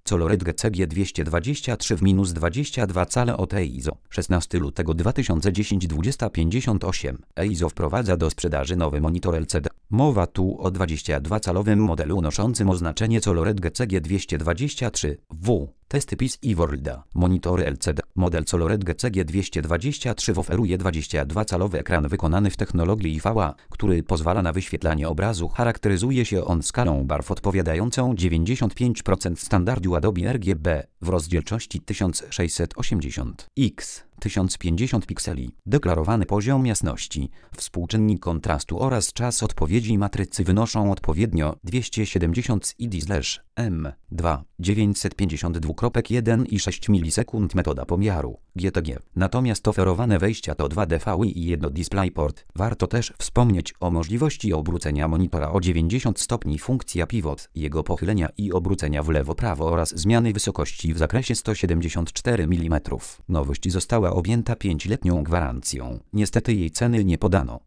Colored GCG 223 w -22 cale od EIZO. 16 lutego 2010 20:58. EIZO wprowadza do sprzedaży nowy monitor LCD. Mowa tu o 22-calowym modelu noszącym oznaczenie Colored GCG 223W. Testy PIS i Worlda. Monitory LCD. Model Colored GCG 223 oferuje 22-calowy ekran wykonany w technologii IVA, który pozwala na wyświetlanie obrazu. Charakteryzuje się on skalą barw odpowiadającą 95% standardu Adobe RGB w rozdzielczości 1680 x 1050 pikseli. Deklarowany poziom jasności, współczynnik kontrastu oraz czas odpowiedzi matrycy wynoszą odpowiednio 270 ID/M2 952.1 i 6 milisekund. Metoda pomiaru GTG. Natomiast oferowane wejścia to 2 DVI i jedno DisplayPort. Warto też wspomnieć o możliwości obrócenia monitora o 90 stopni, funkcja pivot, jego pochylenia i obrócenia w lewo-prawo oraz zmiany wysokości w zakresie 174 mm. Nowość została objęta 5-letnią gwarancją. Niestety jej ceny nie podano.